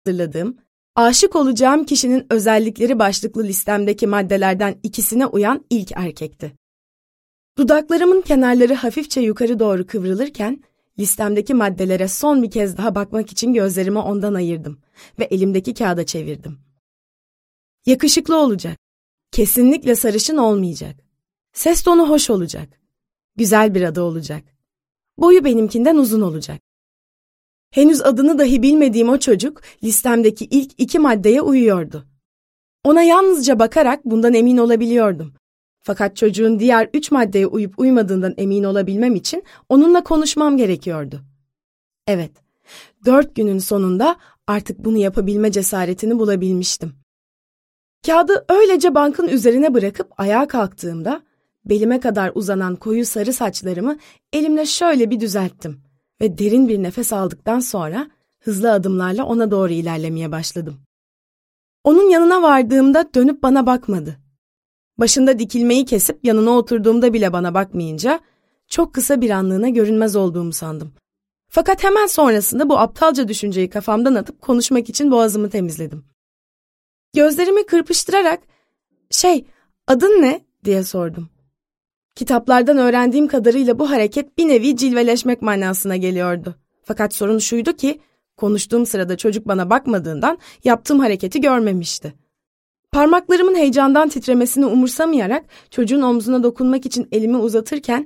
hazırladığım, aşık olacağım kişinin özellikleri başlıklı listemdeki maddelerden ikisine uyan ilk erkekti. Dudaklarımın kenarları hafifçe yukarı doğru kıvrılırken, listemdeki maddelere son bir kez daha bakmak için gözlerimi ondan ayırdım ve elimdeki kağıda çevirdim. Yakışıklı olacak, kesinlikle sarışın olmayacak, ses tonu hoş olacak, güzel bir adı olacak, boyu benimkinden uzun olacak. Henüz adını dahi bilmediğim o çocuk listemdeki ilk 2 maddeye uyuyordu. Ona yalnızca bakarak bundan emin olabiliyordum. Fakat çocuğun diğer 3 maddeye uyup uymadığından emin olabilmem için onunla konuşmam gerekiyordu. Evet, 4 günün sonunda artık bunu yapabilme cesaretini bulabilmiştim. Kağıdı öylece bankın üzerine bırakıp ayağa kalktığımda belime kadar uzanan koyu sarı saçlarımı elimle şöyle bir düzelttim ve derin bir nefes aldıktan sonra hızlı adımlarla ona doğru ilerlemeye başladım. Onun yanına vardığımda dönüp bana bakmadı. Başında dikilmeyi kesip yanına oturduğumda bile bana bakmayınca çok kısa bir anlığına görünmez olduğumu sandım. Fakat hemen sonrasında bu aptalca düşünceyi kafamdan atıp konuşmak için boğazımı temizledim. Gözlerimi kırpıştırarak "Adın ne?" diye sordum. Kitaplardan öğrendiğim kadarıyla bu hareket bir nevi cilveleşmek manasına geliyordu. Fakat sorun şuydu ki konuştuğum sırada çocuk bana bakmadığından yaptığım hareketi görmemişti. Parmaklarımın heyecandan titremesini umursamayarak çocuğun omzuna dokunmak için elimi uzatırken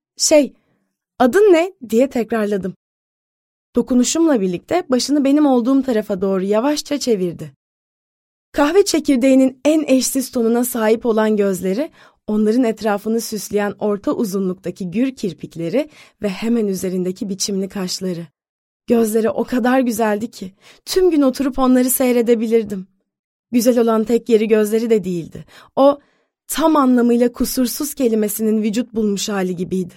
"Adın ne?" diye tekrarladım. Dokunuşumla birlikte başını benim olduğum tarafa doğru yavaşça çevirdi. Kahve çekirdeğinin en eşsiz tonuna sahip olan gözleri, onların etrafını süsleyen orta uzunluktaki gür kirpikleri ve hemen üzerindeki biçimli kaşları. Gözleri o kadar güzeldi ki tüm gün oturup onları seyredebilirdim. Güzel olan tek yeri gözleri de değildi. O tam anlamıyla kusursuz kelimesinin vücut bulmuş hali gibiydi.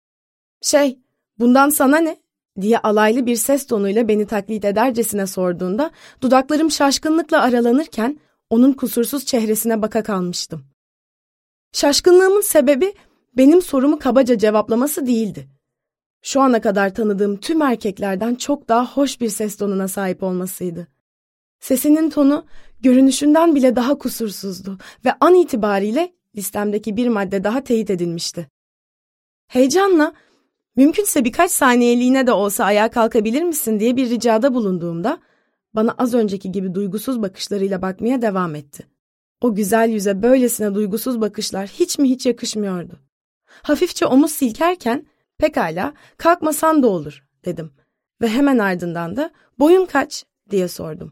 "Bundan sana ne?" diye alaylı bir ses tonuyla beni taklit edercesine sorduğunda dudaklarım şaşkınlıkla aralanırken onun kusursuz çehresine baka kalmıştım. Şaşkınlığımın sebebi benim sorumu kabaca cevaplaması değildi. Şu ana kadar tanıdığım tüm erkeklerden çok daha hoş bir ses tonuna sahip olmasıydı. Sesinin tonu görünüşünden bile daha kusursuzdu ve an itibariyle listemdeki bir madde daha teyit edilmişti. Heyecanla, "Mümkünse birkaç saniyeliğine de olsa ayağa kalkabilir misin?" diye bir ricada bulunduğumda bana az önceki gibi duygusuz bakışlarıyla bakmaya devam etti. O güzel yüze böylesine duygusuz bakışlar hiç yakışmıyordu. Hafifçe omuz silkerken "Pekala, kalkmasan da olur." dedim ve hemen ardından da "Boyun kaç?" diye sordum.